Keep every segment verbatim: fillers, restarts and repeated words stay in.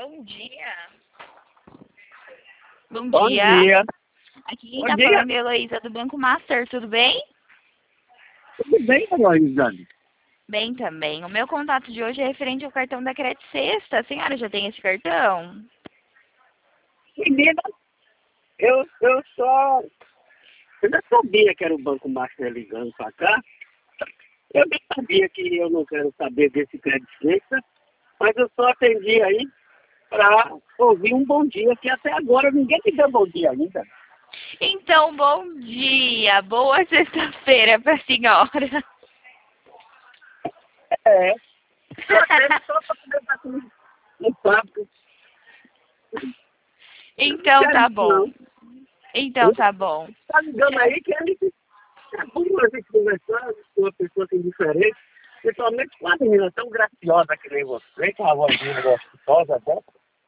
Bom dia. Bom, Bom dia. dia. Aqui quem Bom tá dia. falando é a Heloísa do Banco Master, tudo bem? Tudo bem, Heloísa? Bem também. O meu contato de hoje é referente ao cartão da Crédito Sexta. A senhora já tem esse cartão? Menina, eu, eu só... Eu já sabia que era o Banco Master ligando pra cá. Eu nem sabia que eu não quero saber desse crédito extra, mas eu só atendi aí para ouvir um bom dia, que até agora ninguém me deu bom dia ainda. Então, bom dia. Boa sexta-feira pra senhora. É. Eu até só para poder bater no no papo. Então Não tá quero bom. isso, Então não. tá bom. Tá ligando aí que a gente é bom a gente conversar com uma pessoa assim diferente, principalmente com uma menina tão graciosa que nem você, com uma vozinha gostosa dessa.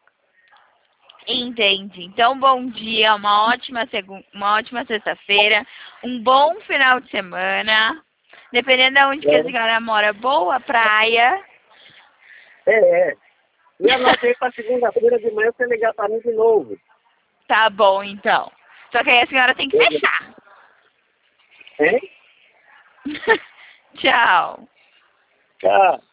Entendi. Então, bom dia, uma ótima segu... uma ótima sexta-feira, um bom final de semana. Dependendo de onde que a senhora mora, boa praia. É, é. Me anote aí pra segunda-feira de manhã você ligar pra mim de novo. Tá bom, então. Só que aí a senhora tem que fechar. Hein? Tchau. Tchau.